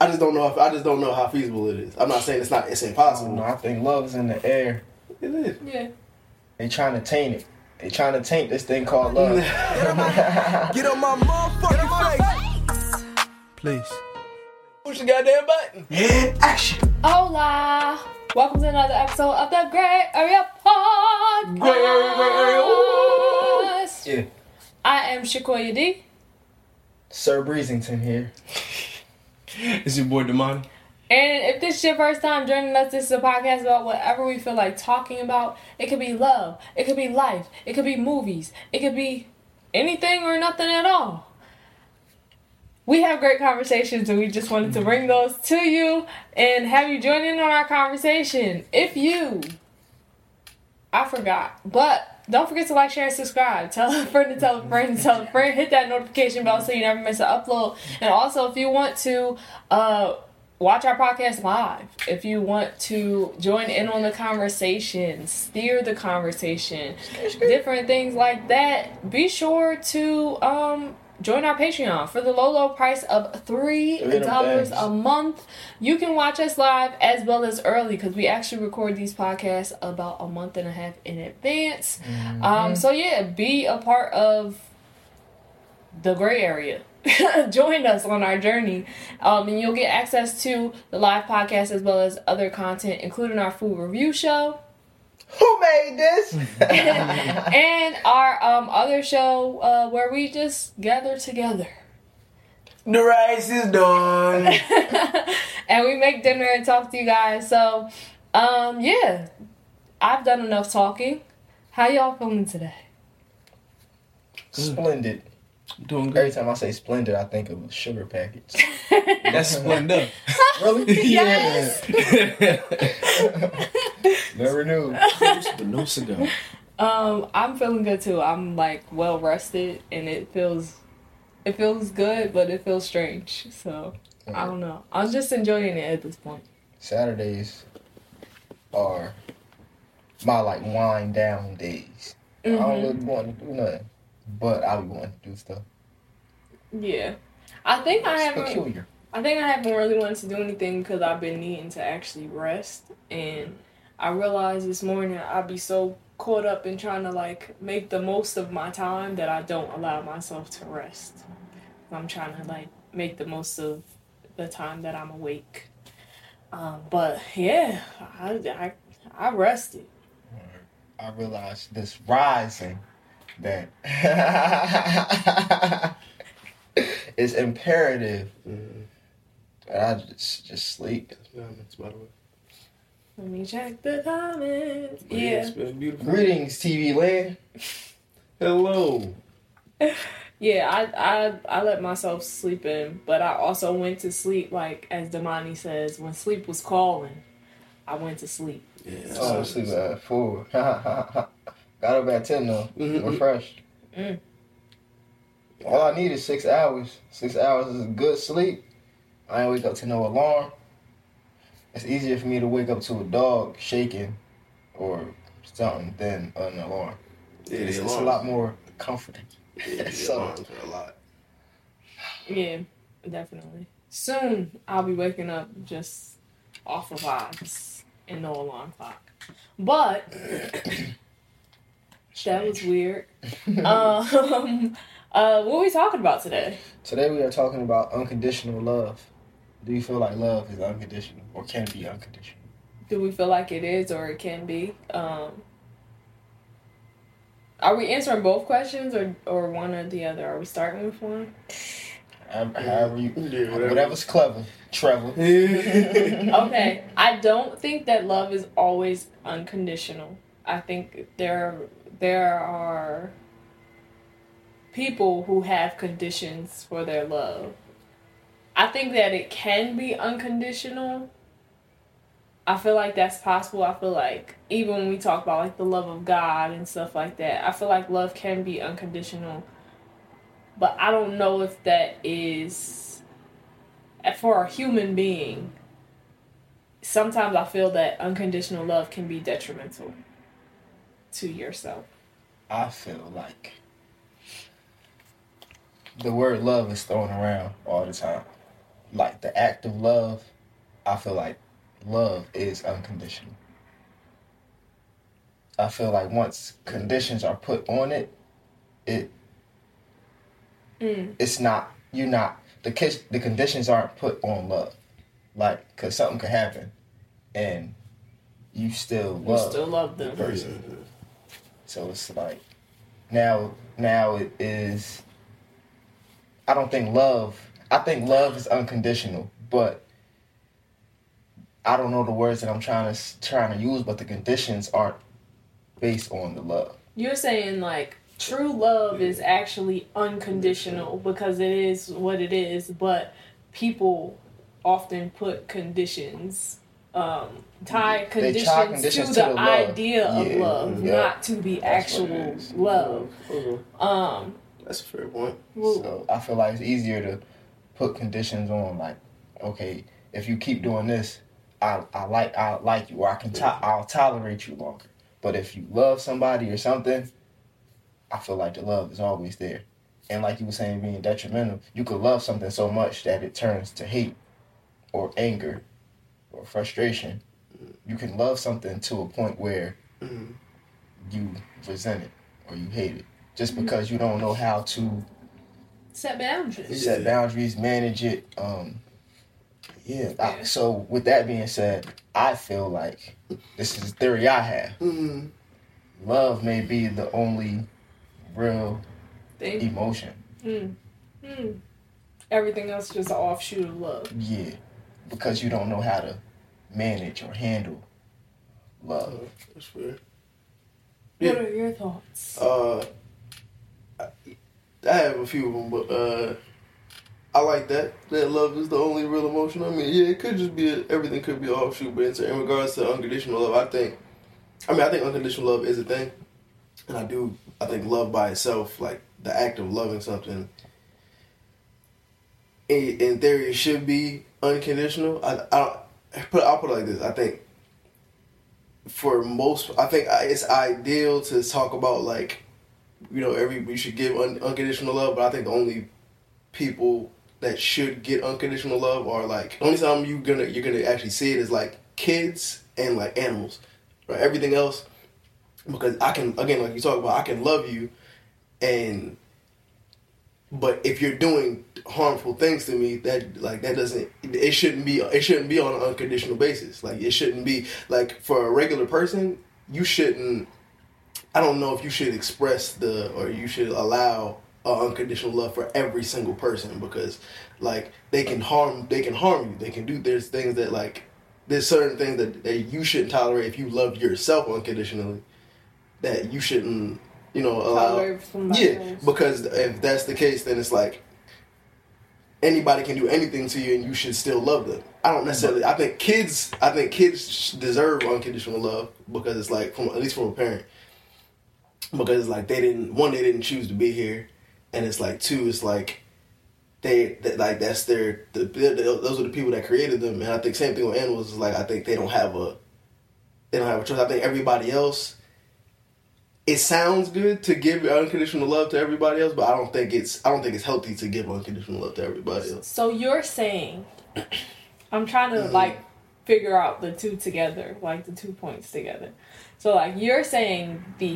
I just don't know how feasible it is. I'm not saying it's impossible. No, I think love is in the air. It is. Yeah. They trying to taint it. They trying to taint this thing called love. Get on my motherfucking face. Please. Push the goddamn button. Action. Hola. Welcome to another episode of the Gray Area Podcast. Gray Area. Yeah. I am Shakoya D. Sir Breezington here. It's your boy Damani. And if this is your first time joining us, this is a podcast about whatever we feel like talking about. It could be love. It could be life. It could be movies. It could be anything or nothing at all. We have great conversations and we just wanted to bring those to you and have you join in on our conversation. I forgot, but don't forget to like, share, and subscribe. Tell a friend to tell a friend to tell a friend. Hit that notification bell so you never miss an upload. And also, if you want to watch our podcast live, if you want to join in on the conversation, steer the conversation, different things like that, be sure to join our Patreon for the low price of $3 a month. You can watch us live as well as early because we actually record these podcasts about a month and a half in advance. So yeah, be a part of the gray area. Join us on our journey, and you'll get access to the live podcast as well as other content, including our food review show. Who made this? And our other show where we just gather together. The rice is done. And we make dinner and talk to you guys. So, yeah. I've done enough talking. How y'all feeling today? Splendid. I'm doing good. Every time I say splendid, I think of a sugar package. That's Splenda. Really? Yes. Never knew. But no cigar. I'm feeling good too. I'm like well rested and it feels good, but it feels strange. So I don't know. I'm just enjoying it at this point. Saturdays are my like wind down days. I don't really want to do nothing, but I be wanting to do stuff. Yeah, I think I It's haven't. peculiar. I think I haven't really wanted to do anything because I've been needing to actually rest, and I realized this morning I'd be so caught up in trying to like make the most of my time that I don't allow myself to rest. I'm trying to like make the most of the time that I'm awake. But yeah, I rested. I realized this rising that it's imperative that I just sleep. By the way. Let me check the comments. Yeah. Yeah. It's been a beautiful. Greetings, TV land. Hello. Yeah, I let myself sleep in, but I also went to sleep, like, as Damani says, when sleep was calling, I went to sleep. Yeah. Oh, I sleep at 4. Got up at 10 though. Refreshed. All I need is 6 hours. 6 hours is a good sleep. I ain't wake up to no alarm. It's easier for me to wake up to a dog shaking or something than an alarm. Yeah, It's a lot more comforting. Yeah, So- alarms are a lot. Yeah, definitely. Soon, I'll be waking up just off of vibes and no alarm clock. But, that was weird. What are we talking about today? Today we are talking about unconditional love. Do you feel like love is unconditional or can be unconditional? Do we feel like it is or it can be? Are we answering both questions or one or the other? Are we starting with one? However you, Yeah, whatever's clever, Trevor. Okay, I don't think that love is always unconditional. I think there are people who have conditions for their love. I think that it can be unconditional. I feel like that's possible. I feel like even when we talk about like the love of God and stuff like that, I feel like love can be unconditional. But I don't know if that is for a human being. Sometimes I feel that unconditional love can be detrimental to yourself. I feel like the word love is thrown around all the time. like the act of love, I feel like love is unconditional. I feel like once conditions are put on it, it's not, the conditions aren't put on love. Like, because something could happen and you still love them. the person. So it's like, now it is, I think love is unconditional, but I don't know the words that I'm trying to use, but the conditions aren't based on the love. You're saying like true love is actually unconditional because it is what it is, but people often put conditions, tie conditions to the idea of love, not to the actual love. That's a fair point. So I feel like it's easier to put conditions on, like, okay, if you keep doing this, I'll like you, or I'll tolerate you longer. But if you love somebody or something, I feel like the love is always there. And like you were saying, being detrimental, you could love something so much that it turns to hate or anger or frustration. You can love something to a point where you resent it or you hate it just because you don't know how to set boundaries, manage it. So with that being said, I feel like this is a theory I have. Love may be the only real emotion. Everything else is just an offshoot of love. Yeah, because you don't know how to manage or handle love. That's fair. What are your thoughts? I have a few of them, but I like that love is the only real emotion. I mean, yeah, it could just be everything could be offshoot, but in regards to unconditional love, I think unconditional love is a thing, and I think love by itself, like the act of loving something, in theory, it should be unconditional. I'll put it like this. I think it's ideal to talk about, like, we should give unconditional love, but I think the only people that should get unconditional love are, like, the only time you're gonna actually see it is like kids and like animals, right? Everything else, because I can, again, like you talk about, I can love you, but if you're doing harmful things to me, it shouldn't be on an unconditional basis. Like, it shouldn't be, like, for a regular person, you shouldn't, I don't know if you should express or you should allow unconditional love for every single person, because, like, they can harm you. There's things that, like, there's certain things that you shouldn't tolerate if you love yourself unconditionally, that you shouldn't, allow. Yeah, because if that's the case, then it's like anybody can do anything to you and you should still love them. I think kids deserve unconditional love, because it's like, at least from a parent, because it's like they didn't choose to be here, and it's like, two, it's like those are the people that created them. And I think same thing with animals is, like, I think they don't have a choice. I think everybody else, it sounds good to give unconditional love to everybody else, but I don't think it's healthy to give unconditional love to everybody else. So you're saying, I'm trying to like figure out the two together, like the 2 points together. So, like, you're saying the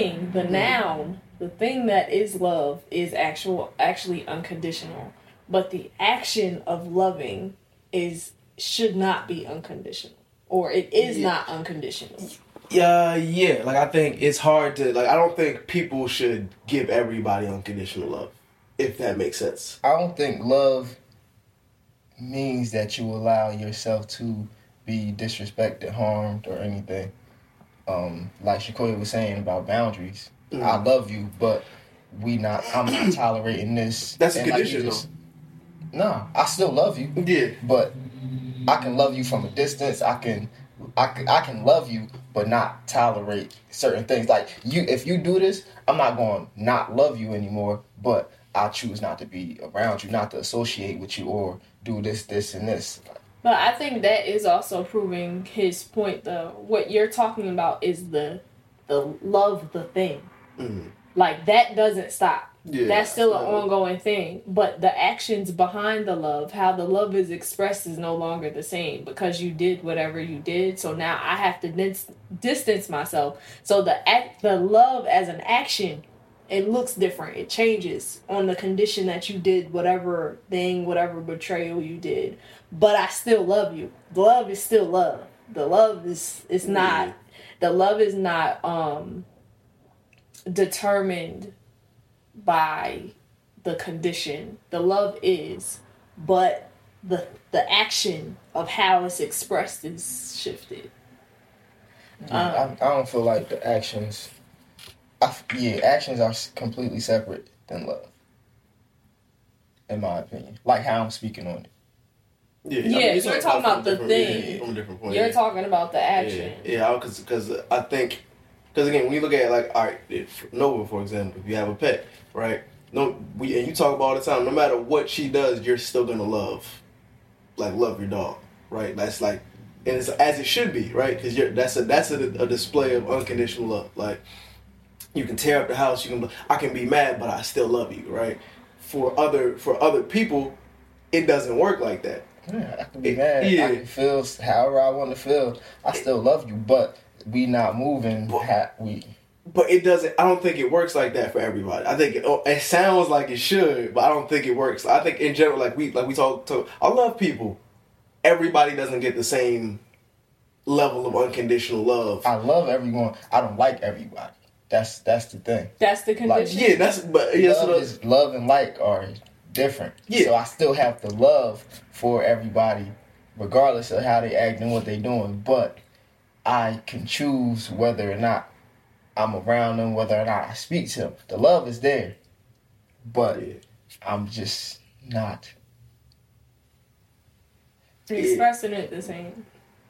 noun, the thing that is love is actually unconditional, but the action of loving should not be unconditional, or it is not unconditional. Yeah. Like, I think it's hard to, like, I don't think people should give everybody unconditional love, if that makes sense. I don't think love means that you allow yourself to be disrespected, harmed, or anything. Like Shakoya was saying about boundaries. I love you, but I'm not tolerating this. That's a condition, though. No, I still love you. Yeah. But I can love you from a distance. I can love you, but not tolerate certain things. Like, if you do this, I'm not going to not love you anymore, but I choose not to be around you, not to associate with you, or do this, and this. But I think that is also proving his point, though. What you're talking about is the love the thing. Like, that doesn't stop. Yeah, that's still an ongoing thing. But the actions behind the love, how the love is expressed, is no longer the same because you did whatever you did. So now I have to distance myself. So the love as an action, it looks different. It changes on the condition that you did whatever thing, whatever betrayal you did. But I still love you. Love is still love. The love is not. The love is not determined by the condition. The love is, but the action of how it's expressed is shifted. I don't feel like the actions. Actions are completely separate than love, in my opinion. Like how I'm speaking on it. Yeah, you're talking about the thing. From a different point. You're talking about the action. Yeah, because I think, because again, when you look at it, like, all right, Nova, for example, if you have a pet, right? And you talk about all the time, no matter what she does, you're still gonna love your dog, right? That's like, and it's as it should be, right? Because that's a display of unconditional love. Like, you can tear up the house, I can be mad, but I still love you, right? For other people, it doesn't work like that. Yeah, I can be mad. I can feel however I want to feel. I still love you, but we not moving. But it doesn't. I don't think it works like that for everybody. I think it sounds like it should, but I don't think it works. I think in general, like we talk. I love people. Everybody doesn't get the same level of unconditional love. I love everyone. I don't like everybody. That's the thing. That's the condition. Like, love and like are different. Yeah. So I still have the love for everybody, regardless of how they act and what they doing. But I can choose whether or not I'm around them, whether or not I speak to them. The love is there, but I'm just not expressing it the same.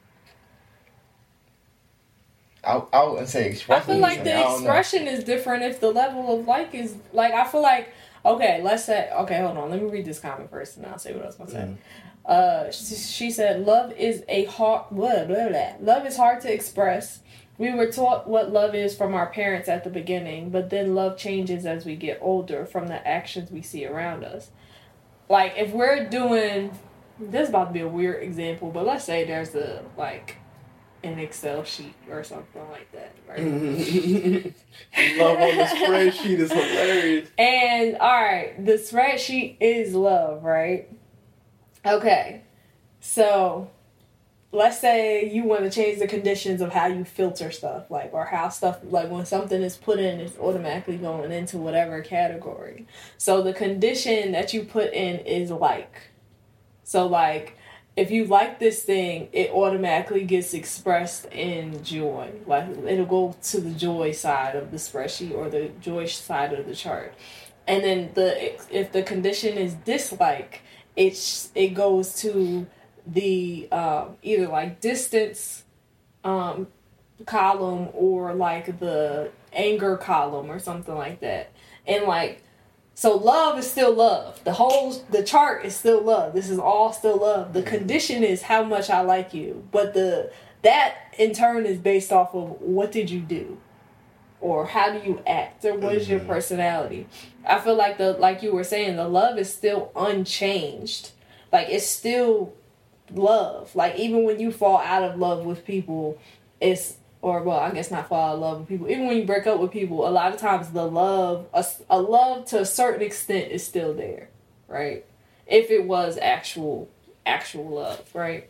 I wouldn't say expressing. I feel like the expression is different if the level of like is like. I feel like let's say hold on. Let me read this comment first, and I'll say what I was gonna say. She said, "Love is love is hard to express. We were taught what love is from our parents at the beginning, but then love changes as we get older from the actions we see around us. Like if we're doing this, is about to be a weird example, but let's say there's an Excel sheet or something like that, right? Love on the spreadsheet is hilarious. And alright, the spreadsheet is love, right? Okay. So let's say you want to change the conditions of how you filter stuff, or how stuff, when something is put in, it's automatically going into whatever category. So the condition that you put in is like. So if you like this thing, it automatically gets expressed in joy. Like it'll go to the joy side of the spreadsheet or the joy side of the chart. And then if the condition is dislike, it goes to the either distance column or the anger column or something like that. And so love is still love. The chart is still love. This is all still love. The condition is how much I like you. But that in turn is based off of what did you do? Or how do you act? Or what is your personality? I feel like you were saying, the love is still unchanged. It's still love. Even when you fall out of love with people, I guess not fall out of love with people. Even when you break up with people, a lot of times the love, a love to a certain extent is still there, right? If it was actual love, right?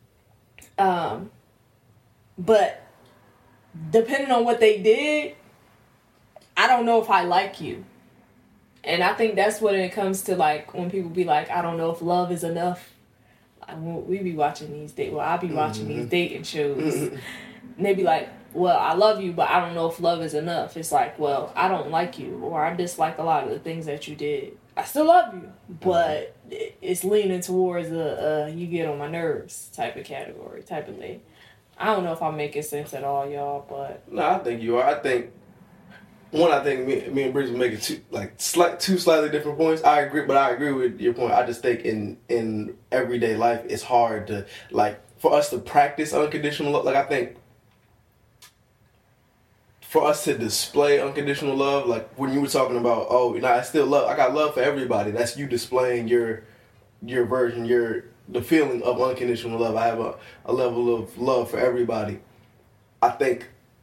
But depending on what they did, I don't know if I like you. And I think that's when it comes to when people be like, I don't know if love is enough. We be watching these I'll be watching these dating shows. And they be like, well, I love you, but I don't know if love is enough. It's well, I don't like you, or I dislike a lot of the things that you did. I still love you, but it's leaning towards the you get on my nerves type of category, type of thing. I don't know if I'm making sense at all, y'all, but... No, I think you are. I think me and Bridget making two slightly different points. I agree with your point. I just think in everyday life, it's hard to, for us to practice unconditional love. I think for us to display unconditional love, like when you were talking about, oh, you know, I got love for everybody. That's you displaying your version, the feeling of unconditional love. I have a level of love for everybody. I think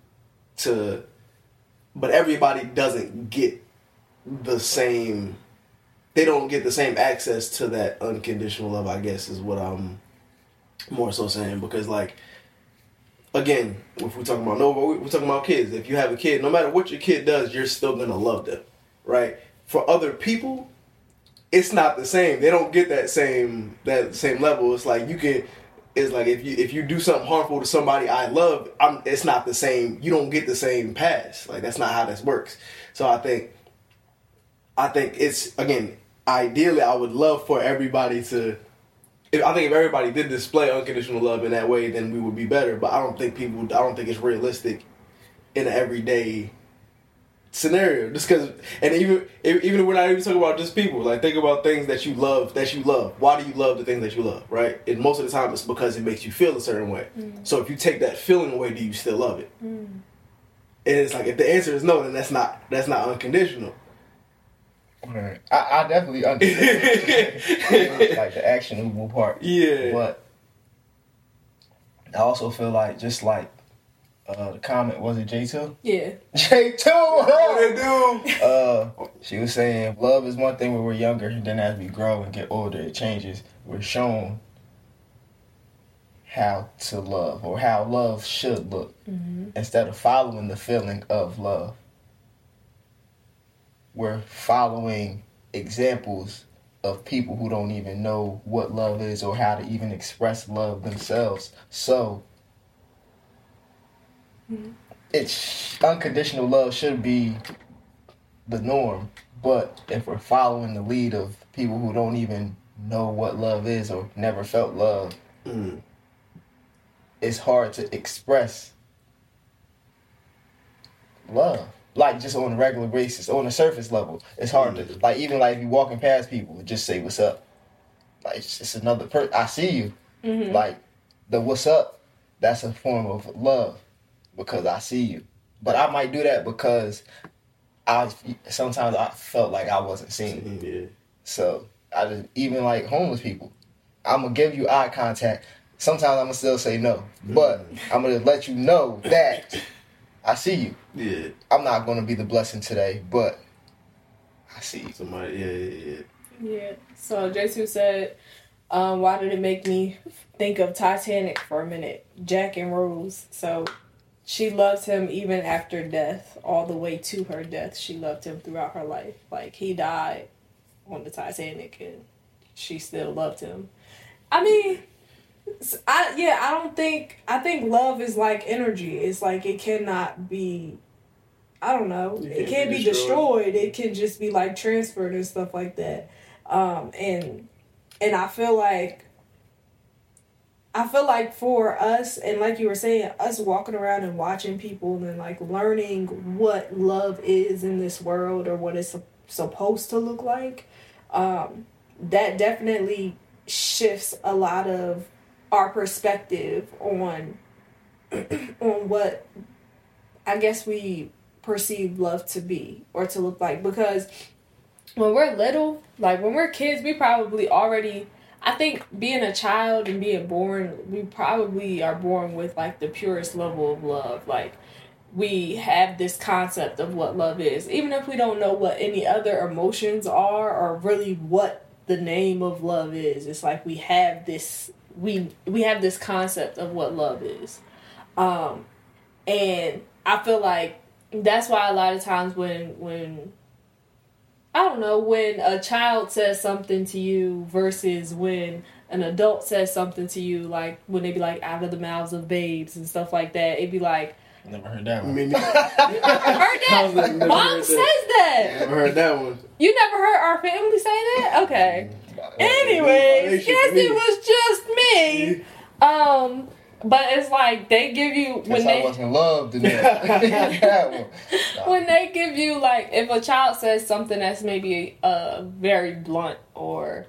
but everybody doesn't get the same. They don't get the same access to that unconditional love, I guess, is what I'm more so saying. Because, like, again, if we're talking about Nova, we're talking about kids. If you have a kid, no matter what your kid does, you're still going to love them, right? For other people, it's not the same. They don't get that same level. It's like if you do something harmful to somebody I love, it's not the same. You don't get the same pass. Like, that's not how this works. So I think it's, again, ideally, I would love for everybody to. I think if everybody did display unconditional love in that way, then we would be better. But I don't think it's realistic in an everyday scenario. Just because, and even if we're not even talking about just people, like, think about things that you love. Why do you love the things that you love, right? And most of the time, it's because it makes you feel a certain way. So if you take that feeling away, do you still love it? And it's like, if the answer is no, then that's not unconditional. Right. I definitely understand like the actionable part. Yeah. But I also feel like, just like the comment, was it J2? Yeah. J2! What they do? She was saying love is one thing when we're younger, and then as we grow and get older, it changes. We're shown how to love, or how love should look, instead of following the feeling of love. We're following examples of people who don't even know what love is or how to even express love themselves. So, it's unconditional love should be the norm. But if we're following the lead of people who don't even know what love is or never felt love, it's hard to express love. Like, just on a regular basis, on a surface level, it's hard to, like, even like if you're walking past people, just say what's up. Like, it's just another person. I see you. Like, the what's up, that's a form of love, because I see you. But I might do that because sometimes I felt like I wasn't seen. Yeah. So I just, even like homeless people, I'm gonna give you eye contact. Sometimes I'm gonna still say no, but I'm gonna let you know that I see you. Yeah. I'm not going to be the blessing today, but I see you. Somebody, Yeah. So J2 said, why did it make me think of Titanic for a minute? Jack and Rose. So she loved him even after death, all the way to her death. She loved him throughout her life. Like, he died on the Titanic and she still loved him. I mean, I think love is like energy. It's like, it cannot be, I don't know, it can't be destroyed. It can just be like transferred and stuff like that. And I feel like for us, and like you were saying, us walking around and watching people and like learning what love is in this world, or what it's supposed to look like, that definitely shifts a lot of our perspective on what I guess we perceive love to be or to look like. Because when we're little, like when we're kids, we probably already, I think being a child and being born, we probably are born with like the purest level of love. Like, we have this concept of what love is, even if we don't know what any other emotions are or really what the name of love is. It's like we have this have this concept of what love is. And I feel like that's why a lot of times when I don't know, when a child says something to you versus when an adult says something to you, like when they be like out of the mouths of babes and stuff like that, it'd be like, Never heard that one. heard that? Mom says that. Never heard that one. You never heard our family say that? Okay. Anyways, guess it was just me. But it's like they give you when I wasn't loved in that one. When they give you, like, if a child says something that's maybe very blunt or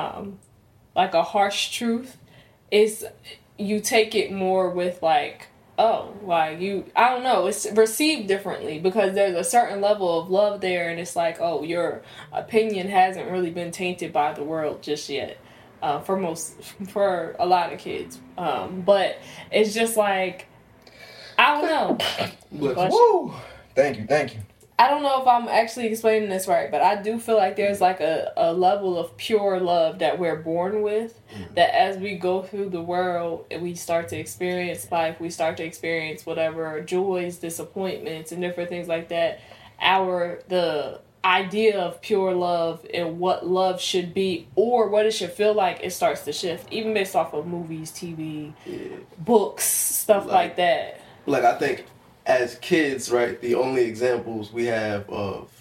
like a harsh truth, is you take it more with like, oh, like I don't know, it's received differently because there's a certain level of love there, and it's like, oh, your opinion hasn't really been tainted by the world just yet. For a lot of kids. But it's just like, I don't know. Woo! Thank you. I don't know if I'm actually explaining this right, but I do feel like there's like a level of pure love that we're born with, that as we go through the world and we start to experience life, we start to experience whatever joys, disappointments, and different things like that, the idea of pure love and what love should be or what it should feel like, it starts to shift, even based off of movies, TV, books, stuff like that. Like, I think as kids, right, the only examples we have of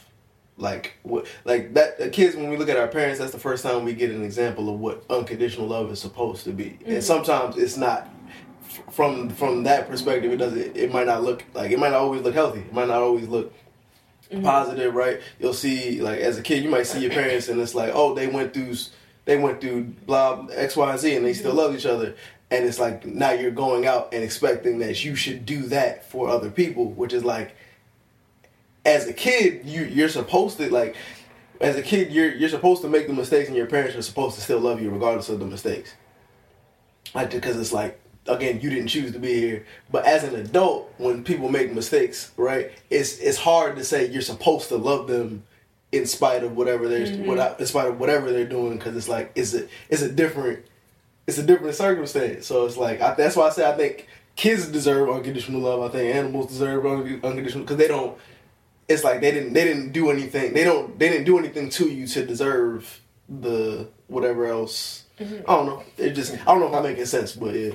kids, when we look at our parents, that's the first time we get an example of what unconditional love is supposed to be. And sometimes it's not. From that perspective, it might not always look healthy. It might not always look positive, right? You'll see, like, as a kid, you might see your parents and it's like, oh, they went through blah, X, Y, and Z, and they still love each other. And it's like, now you're going out and expecting that you should do that for other people, which is like, as a kid, you're supposed to, like, as a kid, you're supposed to make the mistakes, and your parents are supposed to still love you regardless of the mistakes. Like, because it's like, again, you didn't choose to be here. But as an adult, when people make mistakes, right, it's hard to say you're supposed to love them in spite of whatever they're doing, because it's like it's a different circumstance. So it's like that's why I say I think kids deserve unconditional love. I think animals deserve unconditional, because they don't. It's like they didn't do anything. They didn't do anything to you to deserve the whatever else. I don't know. I don't know if I'm making sense, but yeah.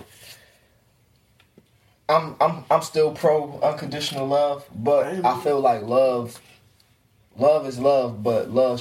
I'm still pro unconditional love, but I feel like love is love, but love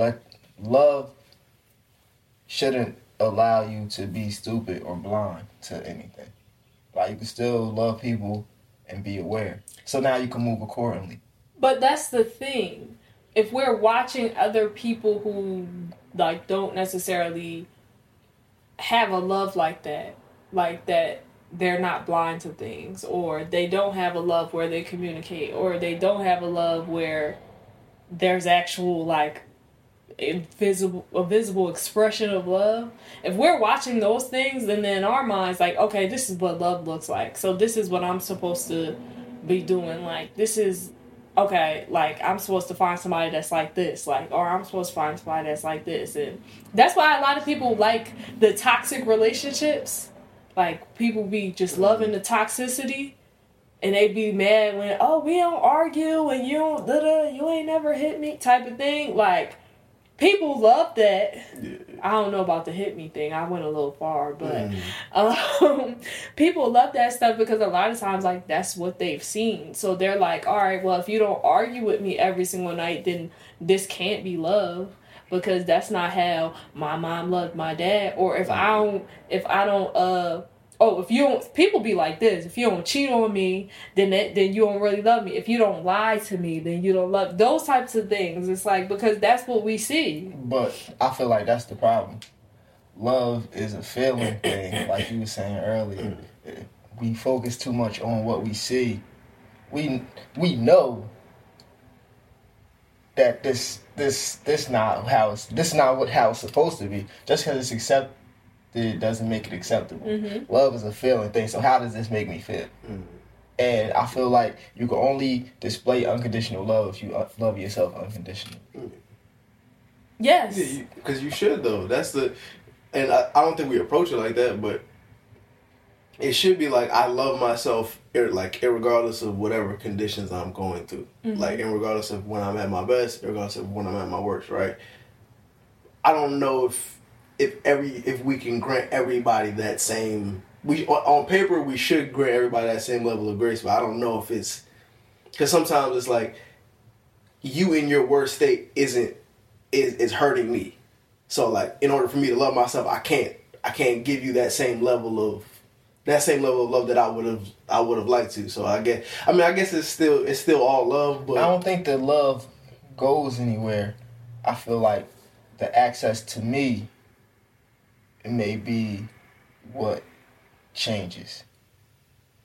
shouldn't allow you to be stupid or blind to anything. Like, you can still love people and be aware. So now you can move accordingly. But that's the thing. If we're watching other people who, like, don't necessarily have a love like that, they're not blind to things, or they don't have a love where they communicate, or they don't have a love where there's actual, like, a visible expression of love. If we're watching those things, then in our minds, like, okay, this is what love looks like. So this is what I'm supposed to be doing. Like, this is, okay, like, I'm supposed to find somebody that's like this, like, or I'm supposed to find somebody that's like this. And that's why a lot of people like the toxic relationships. Like, people be just loving the toxicity, and they be mad when, oh, we don't argue, and you ain't never hit me type of thing. Like, people love that. Yeah. I don't know about the hit me thing. I went a little far, but people love that stuff because a lot of times, like, that's what they've seen. So they're like, all right, well, if you don't argue with me every single night, then this can't be love, because that's not how my mom loved my dad. Or if you don't, people be like this, if you don't cheat on me, then you don't really love me. If you don't lie to me, then you don't love, those types of things. It's like, because that's what we see. But I feel like that's the problem. Love is a feeling thing, like you were saying earlier. We focus too much on what we see. We know that this not how it's supposed to be. Just because it's accepted, it doesn't make it acceptable. Mm-hmm. Love is a feeling thing. So how does this make me feel? Mm-hmm. And I feel like you can only display unconditional love if you love yourself unconditionally. Mm-hmm. Yes, because you should, though. And I don't think we approach it like that, but it should be like, I love myself, like, regardless of whatever conditions I'm going through. Mm-hmm. Like, and regardless of when I'm at my best, regardless of when I'm at my worst, right? I don't know if we can grant everybody that same, on paper we should grant everybody that same level of grace, but I don't know if it's, because sometimes it's like, you in your worst state is hurting me. So, like, in order for me to love myself, I can't give you that same level of love that I would have liked to. So I guess it's still all love, but I don't think that love goes anywhere. I feel like the access to me, it may be what changes.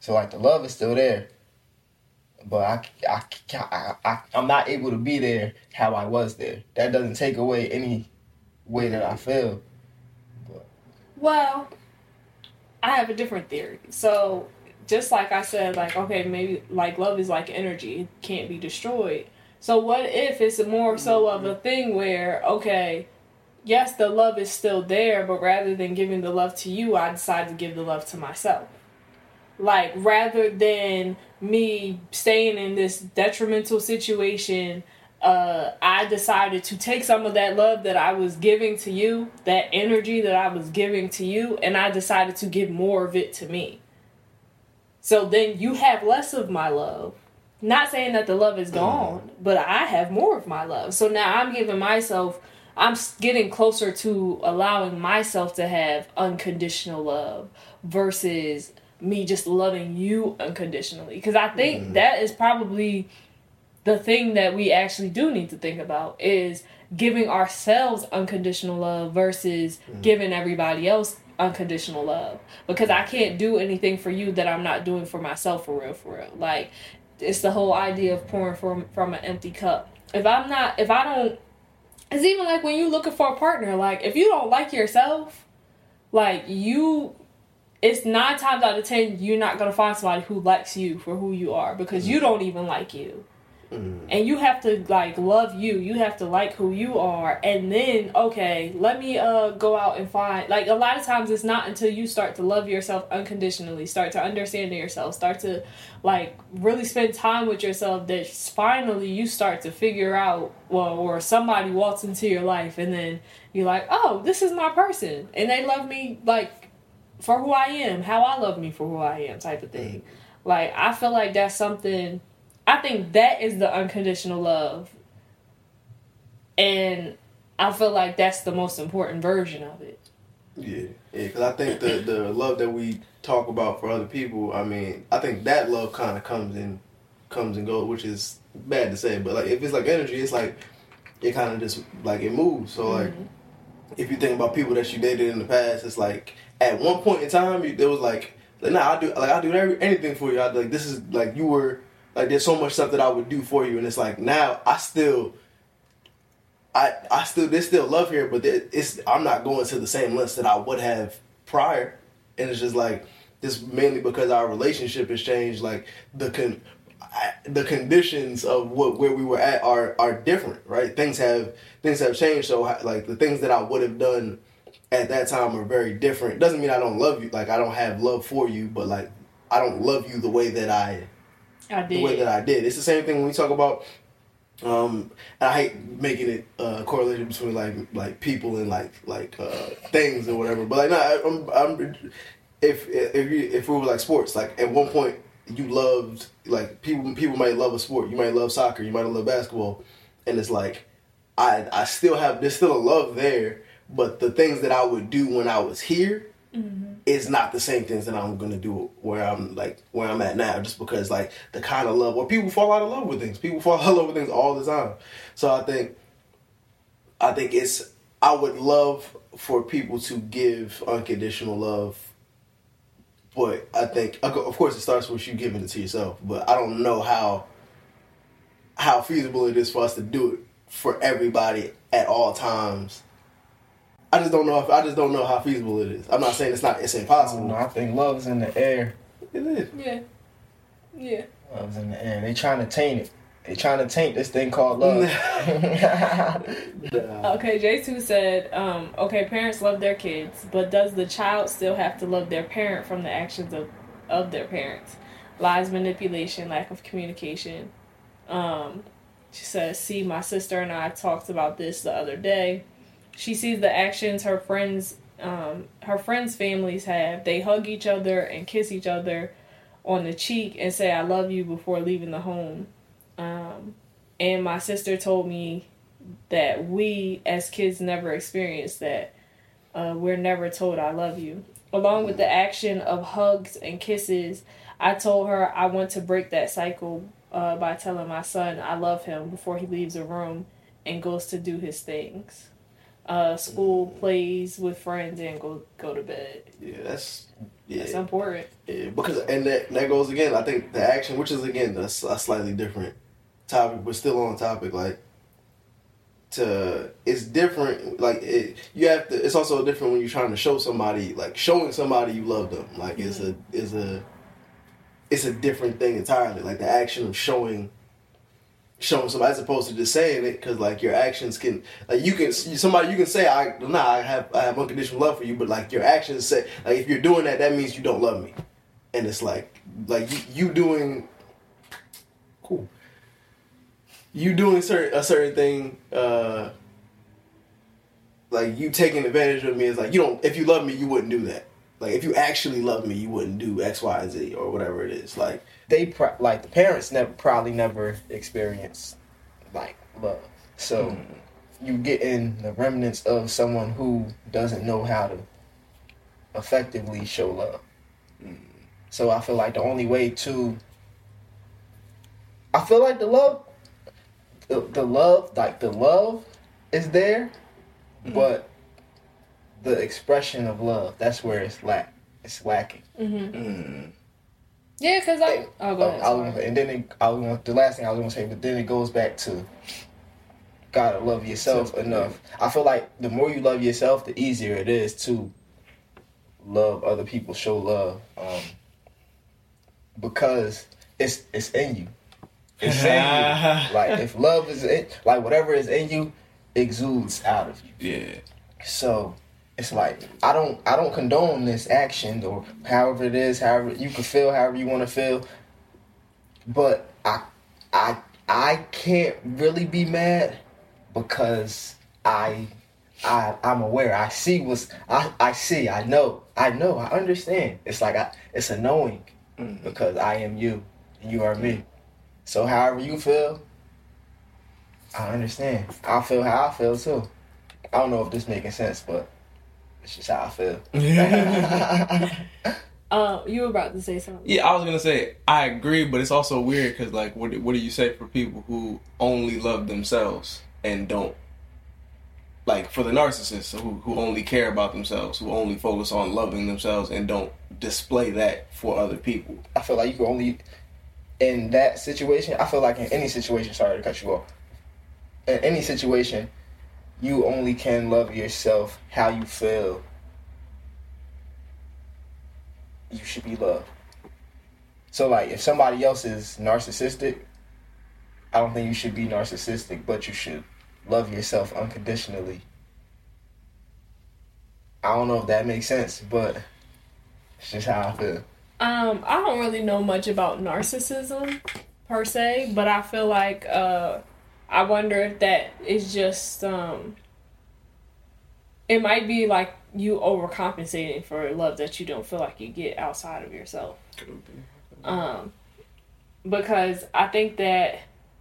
So like the love is still there, but I'm not able to be there how I was there. That doesn't take away any way that I feel. But. Well, I have a different theory. So just like I said, like, okay, maybe like love is like energy. It can't be destroyed. So what if it's more so of a thing where, okay, yes, the love is still there, but rather than giving the love to you, I decide to give the love to myself. Like, rather than me staying in this detrimental situation, I decided to take some of that love that I was giving to you, that energy that I was giving to you, and I decided to give more of it to me. So then you have less of my love. Not saying that the love is gone, but I have more of my love. So now I'm getting closer to allowing myself to have unconditional love versus me just loving you unconditionally. Because I think that is probably the thing that we actually do need to think about is giving ourselves unconditional love versus giving everybody else unconditional love. Because I can't do anything for you that I'm not doing for myself for real. Like, it's the whole idea of pouring from an empty cup. It's even like when you're looking for a partner, like, if you don't like yourself, like, it's 9 times out of 10, you're not going to find somebody who likes you for who you are because you don't even like you. And you have to, like, love you. You have to like who you are. And then, okay, let me go out and find... Like, a lot of times it's not until you start to love yourself unconditionally, start to understand yourself, start to, like, really spend time with yourself that finally you start to figure out, well, or somebody walks into your life and then you're like, oh, this is my person. And they love me, like, for who I am, how I love me for who I am type of thing. Like, I feel like that's something... I think that is the unconditional love. And I feel like that's the most important version of it. Yeah, because I think the love that we talk about for other people, I mean, I think that love kind of comes and goes, which is bad to say, but like if it's like energy, it's like it kind of just like it moves. So like if you think about people that you dated in the past, it's like at one point in time there was like nah, I'll do anything for you. This is like you were. Like, there's so much stuff that I would do for you, and it's like, now, there's still love here, but I'm not going to the same lengths that I would have prior, and it's just like, this mainly because our relationship has changed, like, the conditions of where we were at are different, right? Things have changed, so, like, the things that I would have done at that time are very different. Doesn't mean I don't love you, like, I don't have love for you, but, like, I don't love you the way that I did. It's the same thing when we talk about. And I hate making it a correlation between like people and like things or whatever. But like, if we were like sports, like at one point you loved like people might love a sport. You might love soccer. You might love basketball, and it's like I still have there's still a love there, but the things that I would do when I was here. Is not the same things that I'm gonna do where I'm at now, just because like the kind of love where people fall out of love with things. People fall out of love with things all the time. So I think I would love for people to give unconditional love, but I think of course it starts with you giving it to yourself. But I don't know how feasible it is for us to do it for everybody at all times. I just don't know how feasible it is. I'm not saying it's impossible. I think love's in the air. It is. Yeah. Love's in the air. They trying to taint it. They trying to taint this thing called love. Okay, J2 said, okay, parents love their kids, but does the child still have to love their parent from the actions of their parents? Lies, manipulation, lack of communication. She says, see, my sister and I talked about this the other day. She sees the actions her friends' families have. They hug each other and kiss each other on the cheek and say, I love you before leaving the home. And my sister told me that we, as kids, never experienced that. We're never told I love you. Along with the action of hugs and kisses, I told her I want to break that cycle by telling my son I love him before he leaves the room and goes to do his things. School, plays with friends, and go to bed. Yeah, Yeah. That's important. Yeah, because and that goes again. I think the action, which is again a slightly different topic, but still on topic. Like, it's different. Like you have to. It's also different when you're trying to show somebody, like showing somebody you love them. Like it's a different thing entirely. Like the action of showing somebody as opposed to just saying it, because like your actions can, like you can say I have unconditional love for you, but like your actions say, like if you're doing that means you don't love me, and it's like you doing cool, you doing a certain thing, like you taking advantage of me is like if you love me you wouldn't do that. Like if you actually love me you wouldn't do X, Y, and Z or whatever it is. Like the parents probably never experienced like love, so you get in the remnants of someone who doesn't know how to effectively show love. So I feel like the only way to, I feel like the love is there, but the expression of love, that's where it's lacking. Yeah, because go ahead. And then the last thing I was going to say, but then it goes back to gotta love yourself enough. I feel like the more you love yourself, the easier it is to love other people, show love, because it's in you. It's in you. Like if love is like whatever is in you exudes out of you. Yeah. So it's like I don't condone this action or however it is, however you can feel, however you want to feel. But I can't really be mad because I'm aware. I see I see. I know. I understand. It's like it's a knowing because I am you and you are me. So however you feel, I understand. I feel how I feel too. I don't know if this making sense, but it's just how I feel. You were about to say something. Yeah, I was gonna say I agree, but it's also weird because like, what do you say for people who only love themselves and don't, like for the narcissists who only care about themselves, who only focus on loving themselves and don't display that for other people? I feel like you can only, in that situation, I feel like in any situation, sorry to cut you off, in any situation, you only can love yourself how you feel you should be loved. So like if somebody else is narcissistic, I don't think you should be narcissistic, but you should love yourself unconditionally. I don't know if that makes sense, but it's just how I feel. I don't really know much about narcissism per se, but I feel like I wonder if that is just it might be like you overcompensating for love that you don't feel like you get outside of yourself. Because I think that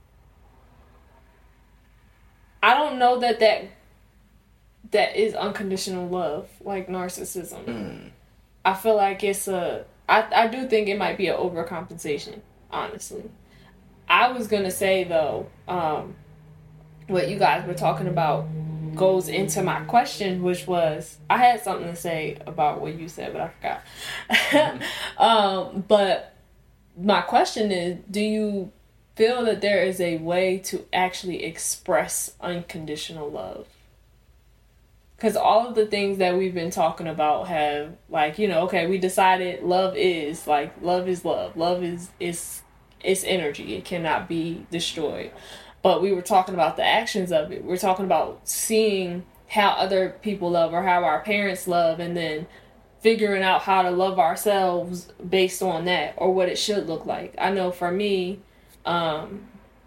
I don't know that is unconditional love, like narcissism. I feel like it's I do think it might be an overcompensation, honestly. I was gonna say though, what you guys were talking about goes into my question, which was, I had something to say about what you said, but I forgot. But my question is, do you feel that there is a way to actually express unconditional love? Because all of the things that we've been talking about have, like, okay, we decided love is love. Love is it's energy. It cannot be destroyed. But we were talking about the actions of it. We're talking about seeing how other people love or how our parents love, and then figuring out how to love ourselves based on that, or what it should look like. I know for me, I'm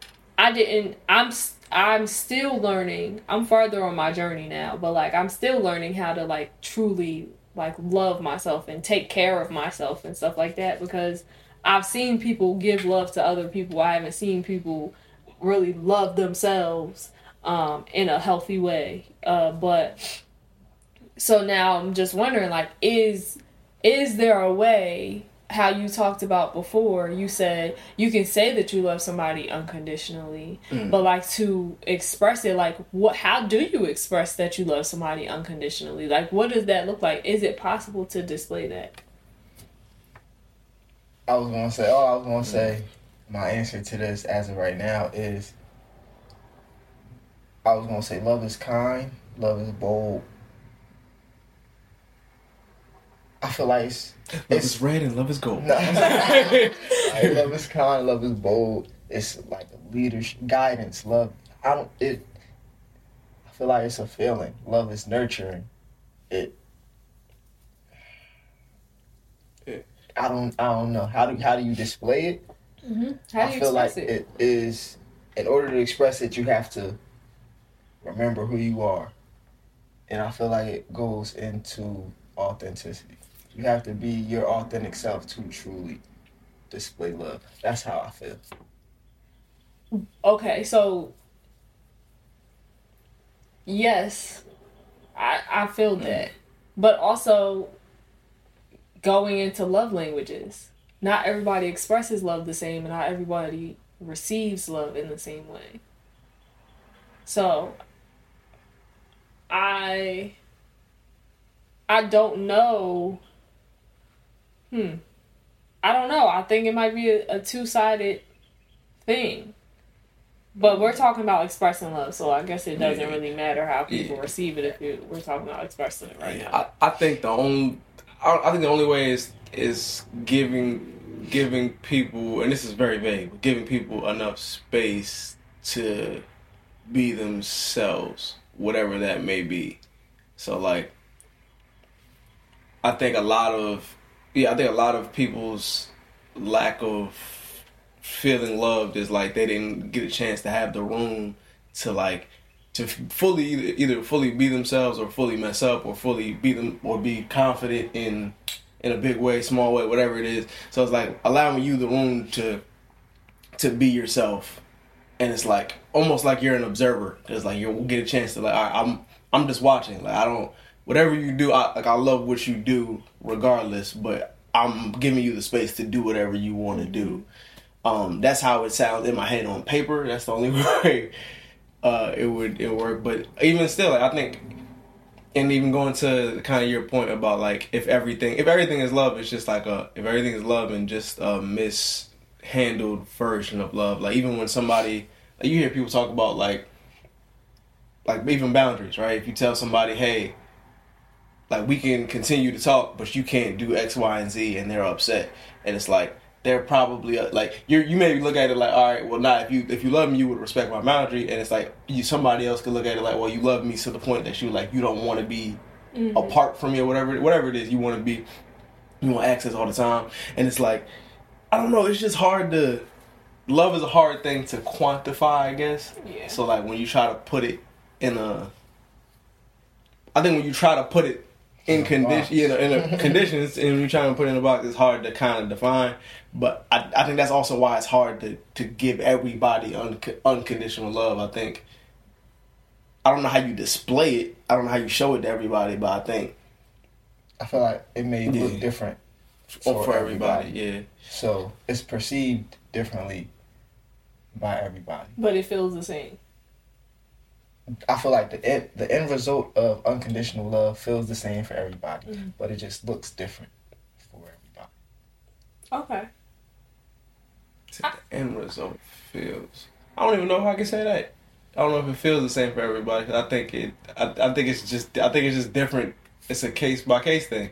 still learning. I'm farther on my journey now, but like I'm still learning how to like truly like love myself and take care of myself and stuff like that, because I've seen people give love to other people. I haven't seen people really love themselves in a healthy way. But so now I'm just wondering, like, is there a way, how you talked about before, you said you can say that you love somebody unconditionally, but like to express it, like how do you express that you love somebody unconditionally? Like, what does that look like? Is it possible to display that? I was gonna say, my answer to this as of right now is, I was gonna say love is kind, love is bold. I feel like Love is red and love is gold. no, like, love is kind, love is bold. It's like leadership, guidance, love. I feel like it's a feeling. Love is nurturing. I don't know. How do you display it? Mm-hmm. How do you I feel express like it? it is, in order to express it, you have to remember who you are. And I feel like it goes into authenticity. You have to be your authentic self to truly display love. That's how I feel. Okay, so yes, I feel that. But also going into love languages. Not everybody expresses love the same, and not everybody receives love in the same way. So I don't know. I don't know. I think it might be a two-sided thing. But we're talking about expressing love, so I guess it doesn't really matter how people receive it if we're talking about expressing it right now. I think the only way is giving people, and this is very vague, but giving people enough space to be themselves, whatever that may be. So like, I think a lot of people's lack of feeling loved is like they didn't get a chance to have the room to fully either fully be themselves or fully mess up or fully be them or be confident in a big way, small way, whatever it is. So it's like allowing you the room to be yourself, and it's like almost like you're an observer. It's like you'll get a chance to like, all right, I'm just watching. Like I don't, whatever you do, I love what you do regardless, but I'm giving you the space to do whatever you want to do. That's how it sounds in my head on paper. That's the only way it would work. But even still, like, I think, and even going to kind of your point about like if everything is love, it's just like if everything is love and just a mishandled version of love. Like even when somebody, like you hear people talk about like even boundaries, right? If you tell somebody, hey, like we can continue to talk, but you can't do X, Y, and Z, and they're upset, and it's like they're probably like you maybe look at it like, all right, well, now if you love me, you would respect my boundary, and it's like somebody else could look at it like, well, you love me to the point that you don't want to be apart from me or whatever it is you want to be, you want access all the time, and it's like I don't know, it's just hard to. Love is a hard thing to quantify, I guess. Yeah. So like when you try to put it in when you try to put it in conditions, and you try to put it in a box, it's hard to kind of define. But I think that's also why it's hard to give everybody unconditional love. I think I don't know how you display it. I don't know how you show it to everybody, but I feel like it may look different for everybody. Yeah. So it's perceived differently by everybody. But it feels the same. I feel like the end result of unconditional love feels the same for everybody, but it just looks different for everybody. Okay. The end result feels. I don't even know how I can say that. I don't know if it feels the same for everybody. 'Cause I think it's just different. It's a case by case thing.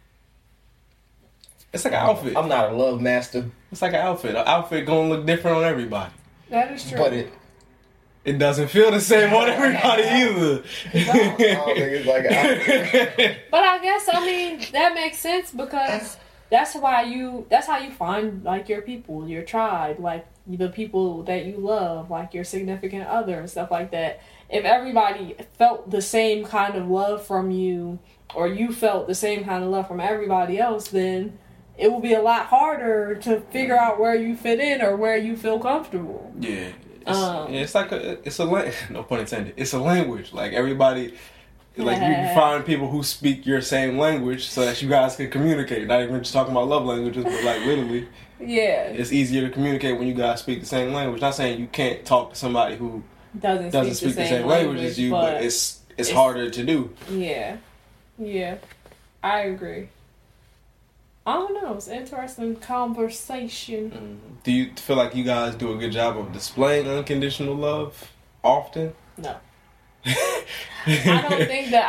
It's like an outfit. I'm not a love master. It's like an outfit. An outfit gonna look different on everybody. That is true. But it doesn't feel the same on everybody either. I don't think it's like an outfit. But I guess, I mean, that makes sense because that's how you find like your people, your tribe, like the people that you love, like your significant other and stuff like that. If everybody felt the same kind of love from you, or you felt the same kind of love from everybody else, then it will be a lot harder to figure out where you fit in or where you feel comfortable. Yeah. It's like no pun intended. It's a language. Like everybody, like you find people who speak your same language so that you guys can communicate. Not even just talking about love languages, but like literally. Yeah. It's easier to communicate when you guys speak the same language. Not saying you can't talk to somebody who doesn't speak the same language as you, but it's harder to do. Yeah. Yeah. I agree. I don't know. It's an interesting conversation. Do you feel like you guys do a good job of displaying unconditional love often? No. I don't think that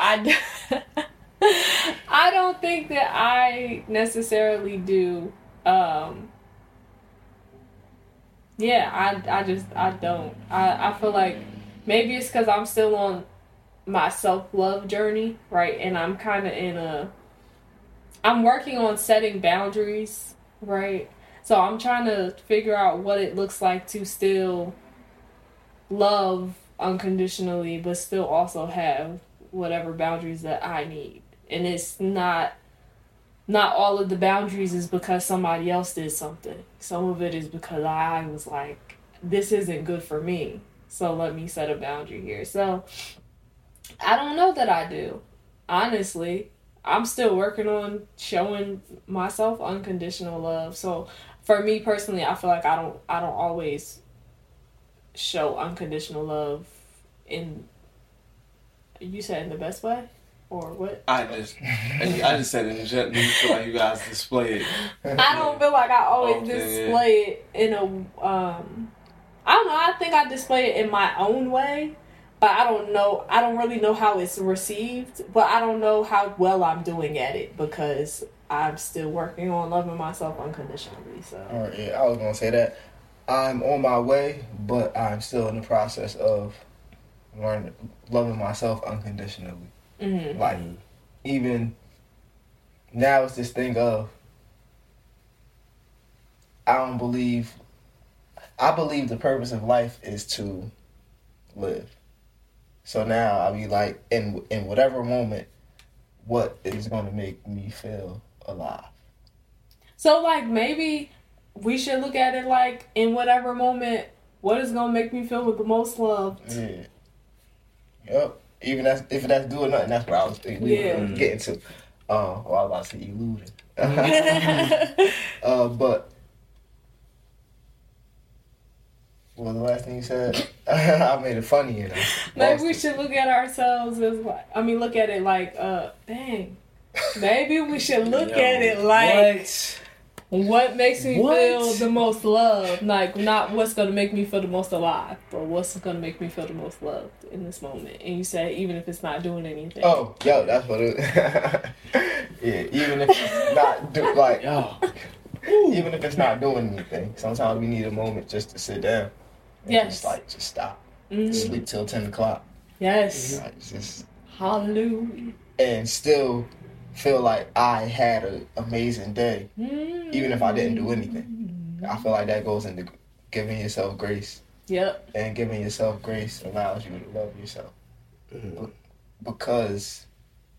I don't think that I necessarily do. Yeah, I don't. I feel like maybe it's because I'm still on my self-love journey, right? And I'm kind of I'm working on setting boundaries, right? So I'm trying to figure out what it looks like to still love unconditionally, but still also have whatever boundaries that I need. And it's not all of the boundaries is because somebody else did something. Some of it is because I was like, this isn't good for me, so let me set a boundary here. So I don't know that I do. Honestly, I'm still working on showing myself unconditional love. So for me personally, I feel like I don't always show unconditional love in, you said in the best way? Or what? I just said in general, you feel like you guys display it. I don't feel like I always Okay, display it in a, I don't know, I think I display it in my own way, but I don't really know how it's received, but I don't know how well I'm doing at it because I'm still working on loving myself unconditionally, so. Oh, yeah, I was going to say that. I'm on my way, but I'm still in the process of learning, loving myself unconditionally. Mm-hmm. Like, even now it's this thing of, I believe the purpose of life is to live. So now I'll be like, in whatever moment, what is going to make me feel alive? So, like, maybe we should look at it like, in whatever moment, what is going to make me feel the most loved? Yeah. Yep. Even if that's doing nothing, that's what I was thinking. Getting to. I was about to say eluding. But what was the last thing you said? I made it funny, you know. Maybe we should look at ourselves as like, look at it like, dang. Maybe we should look at it like, what makes me feel the most loved? Like, not what's going to make me feel the most alive, but what's going to make me feel the most loved in this moment. And you say, even if it's not doing anything. Oh, yo, that's what it yeah, even if it's not even if it's not doing anything. Sometimes we need a moment just to sit down. And Yes. just stop. Mm-hmm. Sleep till 10 o'clock. Yes. Like, just Hallelujah. and still feel like I had an amazing day, even if I didn't do anything. I feel like that goes into giving yourself grace. Yep. And giving yourself grace allows you to love yourself. Because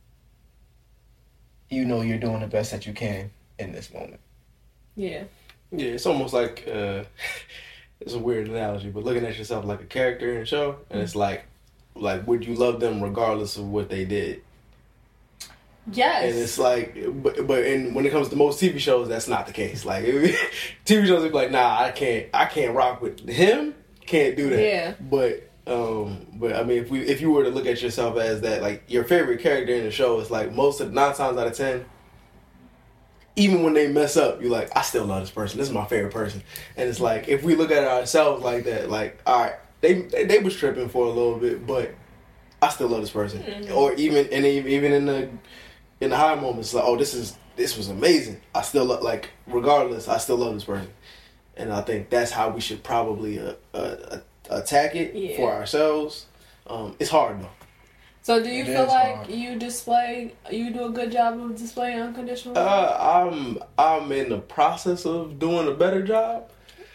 you know you're doing the best that you can in this moment. Yeah. Yeah, it's almost like it's a weird analogy, but looking at yourself like a character in a show, and it's like would you love them regardless of what they did? Yes. And it's like, but when it comes to most TV shows, that's not the case. Like TV shows are like, nah, I can't rock with him, can't do that. Yeah. But I mean, if you were to look at yourself as that, like your favorite character in the show, it's like most of 9 times out of 10, even when they mess up, you're like, I still love this person. This is my favorite person. And it's like, if we look at ourselves like that, like, all right, they was tripping for a little bit, but I still love this person. Mm-hmm. Or even in the high moments, like, oh, this was amazing. I still love, like, regardless, I still love this person. And I think that's how we should probably attack it for ourselves. It's hard though. So do you feel like you do a good job of displaying unconditional love? I'm in the process of doing a better job.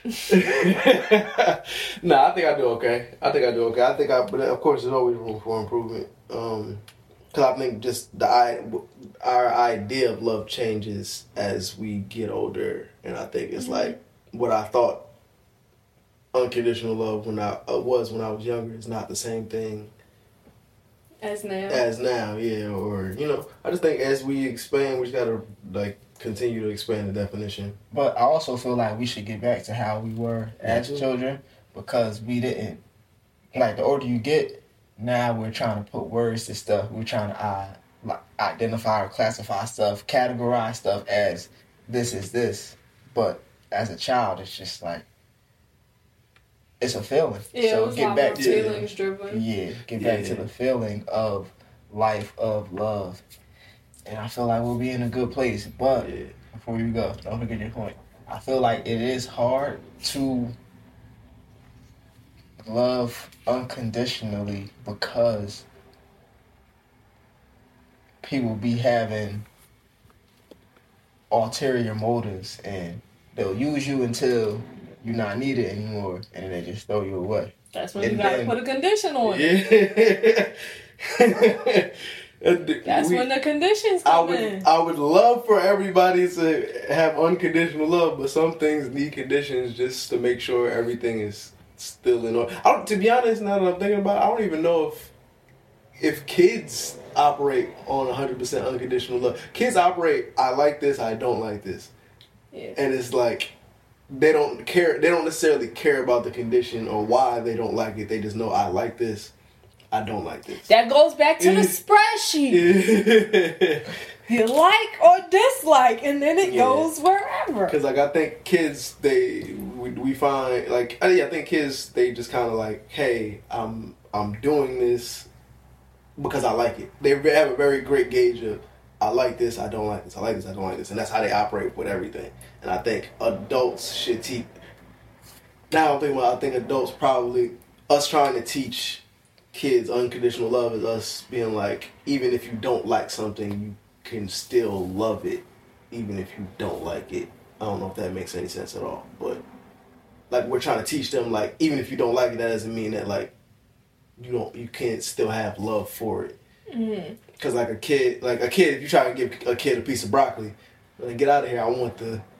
Nah, I think I do okay. But of course there's always room for improvement. Because I think just our idea of love changes as we get older, and I think it's like what I thought unconditional love when I was younger is not the same thing as now. Yeah. Or I just think as we expand, we just gotta like continue to expand the definition. But I also feel like we should get back to how we were as children, because we didn't, like, the older you get, now we're trying to put words to stuff. We're trying to identify or classify stuff, categorize stuff as this is this. But as a child, it's just like, it's a feeling. Yeah, so it was get like back more to feelings driven. get back to the feeling of life, of love. And I feel like we'll be in a good place. But before you go, don't forget your point. I feel like it is hard to love unconditionally because people be having ulterior motives and they'll use you until you're not needed anymore and they just throw you away. That's when you gotta put a condition on it. That's when the conditions come in. I would love for everybody to have unconditional love, but some things need conditions just to make sure everything is still in order. To be honest, now that I'm thinking about it, I don't even know if kids operate on 100% unconditional love. Kids operate, I like this, I don't like this. Yeah. And it's like, they don't care. They don't necessarily care about the condition or why they don't like it. They just know, I like this, I don't like this. That goes back to the spreadsheet. You like or dislike, and then it goes wherever. Because like I think kids, we find like I think kids, they just kind of like, hey, I'm doing this because I like it. They have a very great gauge of, I like this, I don't like this, I like this, I don't like this, and that's how they operate with everything. And I think adults should teach. Now I'm thinking about, I think adults probably, us trying to teach kids unconditional love is us being like, even if you don't like something, you can still love it, even if you don't like it. I don't know if that makes any sense at all, but like we're trying to teach them, like, even if you don't like it, that doesn't mean that like you can't still have love for it. Because like a kid, if you try to give a kid a piece of broccoli, like, get out of here, I want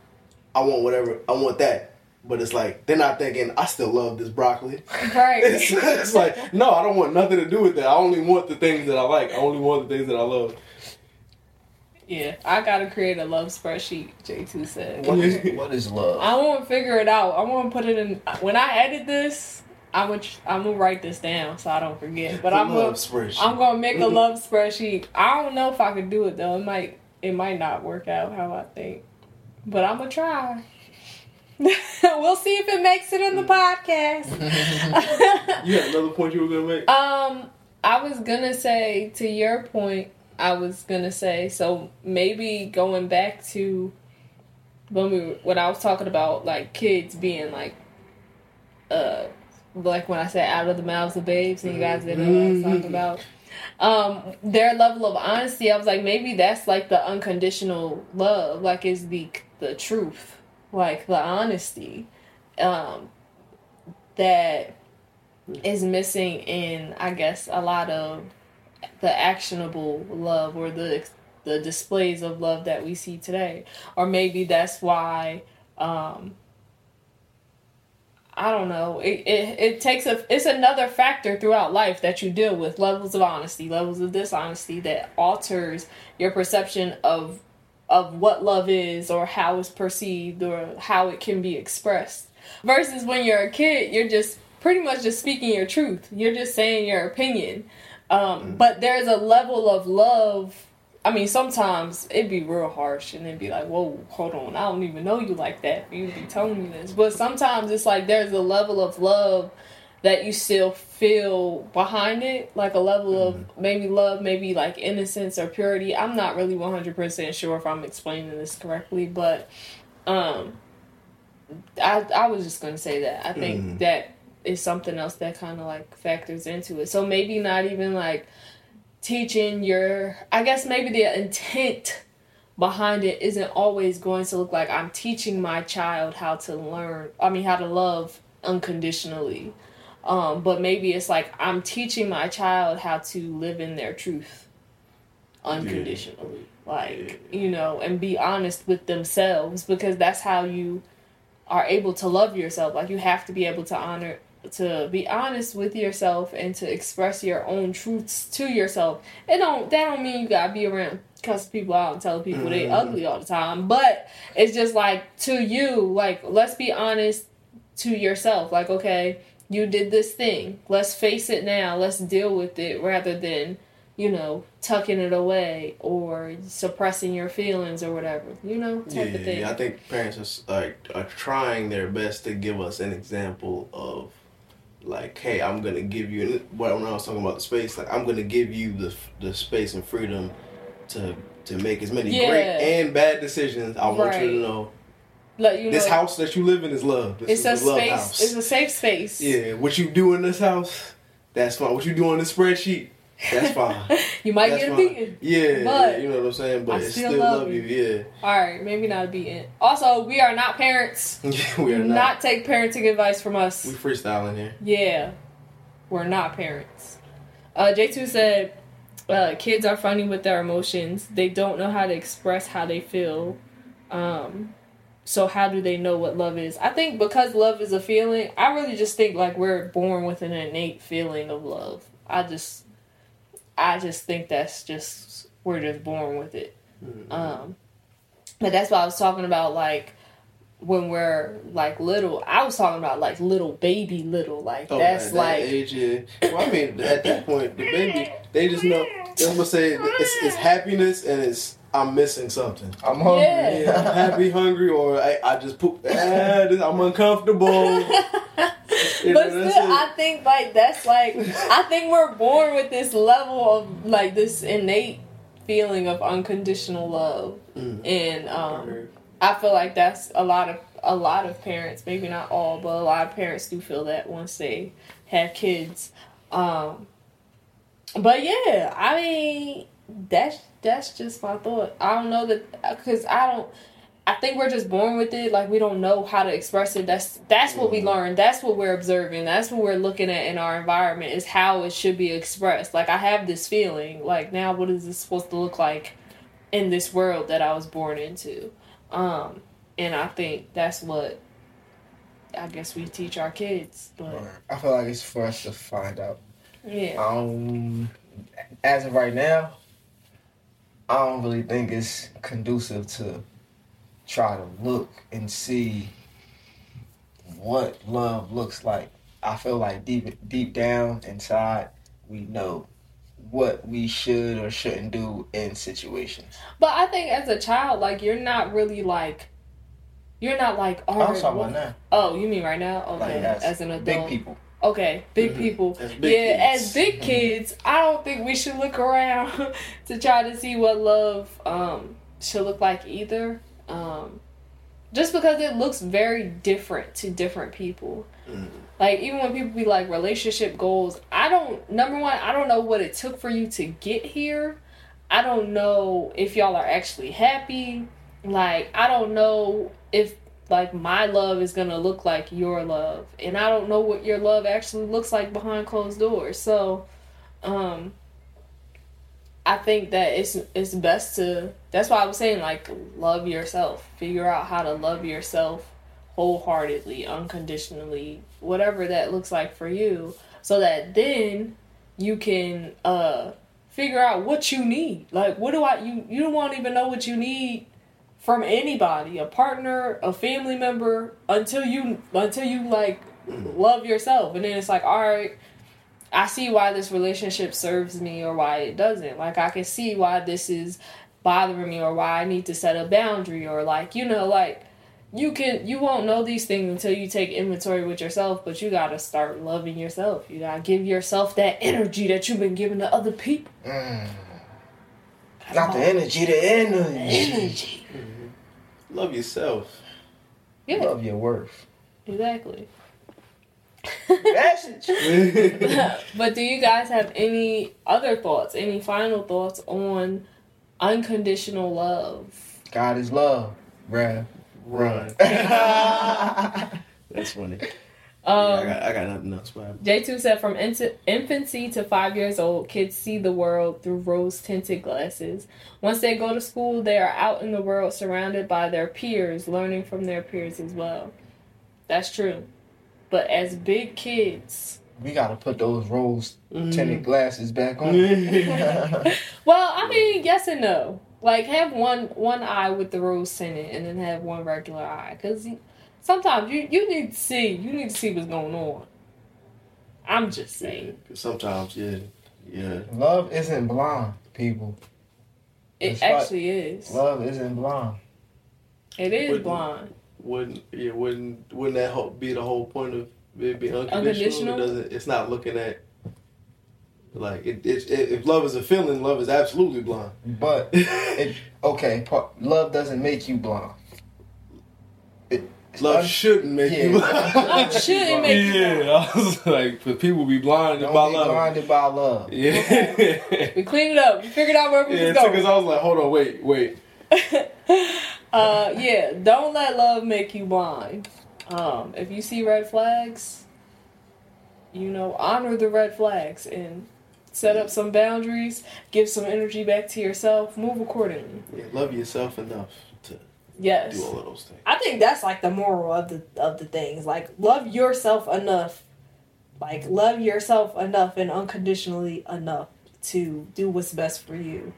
that. But it's like, they're not thinking, I still love this broccoli. Right. It's like, no, I don't want nothing to do with that. I only want the things that I like. I only want the things that I love. Yeah, I gotta create a love spreadsheet, J2 said. What is love? I want to figure it out. I want to put it in. When I edit this, I'm gonna write this down so I don't forget. But I'm gonna make a love spreadsheet. I don't know if I could do it though. It might not work out how I think. But I'm gonna try. We'll see if it makes it in the podcast. You had another point you were gonna make? I was gonna say, to your point, so maybe going back to when I was talking about like kids being like when I said out of the mouths of babes, and you guys didn't know what I was talking about. Their level of honesty, I was like, maybe that's like the unconditional love, like is the truth, like the honesty that is missing in, I guess, a lot of the actionable love or the displays of love that we see today. Or maybe that's why I don't know. It's another factor throughout life that you deal with, levels of honesty, levels of dishonesty, that alters your perception of what love is or how it's perceived or how it can be expressed. Versus when you're a kid, you're just pretty much just speaking your truth. You're just saying your opinion. But there's a level of love. I mean, sometimes it'd be real harsh and it'd be like, whoa, hold on, I don't even know you like that for you to be telling me this. But sometimes it's like there's a level of love that you still feel behind it, like a level of maybe love, maybe like innocence or purity. I'm not really 100% sure if I'm explaining this correctly, but I was just going to say that. I think that is something else that kind of like factors into it. So maybe not even like teaching I guess maybe the intent behind it isn't always going to look like I'm teaching my child how to love unconditionally. But maybe it's like I'm teaching my child how to live in their truth unconditionally. And be honest with themselves, because that's how you are able to love yourself. Like, you have to be able to be honest with yourself and to express your own truths to yourself. That don't mean you gotta be around cussing people out and telling people they ugly all the time. But it's just like, to you, like, let's be honest to yourself. Like, okay, you did this thing. Let's face it now. Let's deal with it, rather than you know, tucking it away or suppressing your feelings or whatever, you know, type of thing. Yeah, I think parents are trying their best to give us an example of, like, hey, I'm gonna give you, when I was talking about the space, like, I'm gonna give you the space and freedom to make as many great and bad decisions. I want you to know. Let you this know, house that you live in is love. This it's is a love space. house. It's a safe space. Yeah, what you do in this house, that's fine. What you do on the spreadsheet, that's fine. You might that's get a fine. beating. Yeah, but you know what I'm saying? But I it still still love you. you. Alright, maybe not a beating. Also, we are not parents. We are Do not take parenting advice from us. We freestyling here. Yeah. We're not parents. J2 said, kids are funny with their emotions. They don't know how to express how they feel. So how do they know what love is? I think because love is a feeling, I really just think like we're born with an innate feeling of love. I just think that's just, we're just born with it. Mm-hmm. But that's why I was talking about, like, when we're like little, I was talking about like little baby like that's at like that age, yeah. Well, I mean, at that point, the baby, they just know. They're gonna say it's happiness and it's I'm missing something. I'm hungry. Yeah. I'm happy, hungry, or I just poop. I'm uncomfortable. But still, I think like that's like I think we're born with this level of like this innate feeling of unconditional love, and I feel like that's a lot of parents, maybe not all, but a lot of parents do feel that once they have kids. But yeah, I mean that's just my thought. I don't know that because I think we're just born with it. Like we don't know how to express it. That's what we learn. That's what we're observing. That's what we're looking at in our environment is how it should be expressed. Like I have this feeling. Like now, what is this supposed to look like in this world that I was born into? And I think that's what I guess we teach our kids. But I feel like it's for us to find out. Yeah. As of right now, I don't really think it's conducive to try to look and see what love looks like. I feel like deep down inside, we know what we should or shouldn't do in situations. But I think as a child, like you're not like, oh, I'm talking about now. Oh, you mean right now? Okay, Like as an adult. Big people. Okay, big people. As big kids. As big kids, I don't think we should look around to try to see what love should look like either. Just because it looks very different to different people. Like, even when people be like, relationship goals, number one, I don't know what it took for you to get here. I don't know if y'all are actually happy. Like, I don't know if, like, my love is gonna look like your love. And I don't know what your love actually looks like behind closed doors. So, I think that it's best to, that's why I was saying, like, love yourself. Figure out how to love yourself wholeheartedly, unconditionally, whatever that looks like for you, so that then you can figure out what you need. Like, you won't even know what you need from anybody, a partner, a family member, until you like love yourself. And then it's like, all right, I see why this relationship serves me or why it doesn't. Like, I can see why this is bothering me or why I need to set a boundary, or like, you know, like, you won't know these things until you take inventory with yourself, but you gotta start loving yourself. You gotta give yourself that energy that you've been giving to other people. Not the energy, the energy. Love yourself. Yeah. Love your worth. Exactly. Message. But do you guys have any other thoughts, any final thoughts on unconditional love? God is love, bruh. Run. That's funny. I got nothing else. J2 said from infancy to 5 years old, kids see the world through rose-tinted glasses. Once they go to school, they are out in the world surrounded by their peers, learning from their peers as well. That's true. But as big kids, we gotta put those rose-tinted glasses back on. well, I mean, yes and no. Like, have one eye with the rose tinted and then have one regular eye. Because sometimes you need to see what's going on. I'm just saying. Sometimes, yeah. Yeah. Love isn't blind, people. It actually is. Love isn't blind. It is Wouldn't- blind. Wouldn't that be the whole point of it being Unconditional? unconditional? It's not looking at like if love is a feeling, love is absolutely blind. But love doesn't make you blind. Love shouldn't make you blind. Love shouldn't make you blind. Yeah, I was like, for people be blinded Don't by be love. blinded by love. Yeah. We cleaned it up. We figured out where we Yeah, was it took going. us. I was like, hold on, wait. Yeah, don't let love make you blind. If you see red flags, honor the red flags and set up some boundaries, give some energy back to yourself, move accordingly. Yeah, love yourself enough to Yes. do all of those things. I think that's like the moral of the things. Like, love yourself enough. Like, love yourself enough and unconditionally enough to do what's best for you.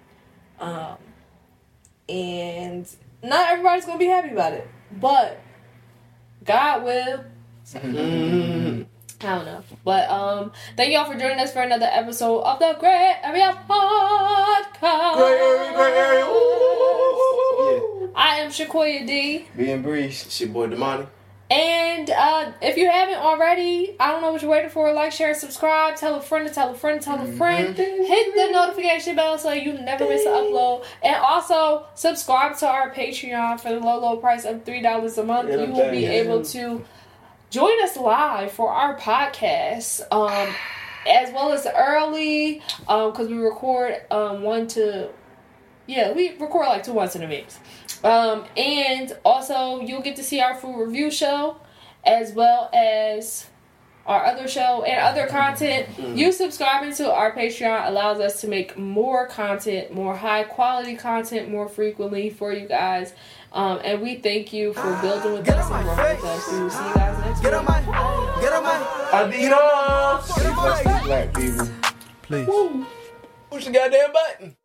And not everybody's gonna be happy about it, but God will. I don't know. But thank y'all for joining us for another episode of the Gray Area Podcast. Gray area. Ooh. I am Shakoya D. Being breeze. It's your boy Damani. And if you haven't already, I don't know what you're waiting for. Like, share, subscribe, tell a friend to tell a friend to tell a friend. Hit the notification bell so you never miss an upload. And also, subscribe to our Patreon for the low price of $3 a month. You will be able to join us live for our podcast, as well as early, because we record we record like 2 months in advance. And also, you'll get to see our food review show, as well as our other show and other content. You subscribing to our Patreon allows us to make more content, more high quality content, more frequently for you guys. And we thank you for building with us and working with us. We will see you guys next week. Get on my. Adios. Stay blessed, black people. Please. Push the goddamn button.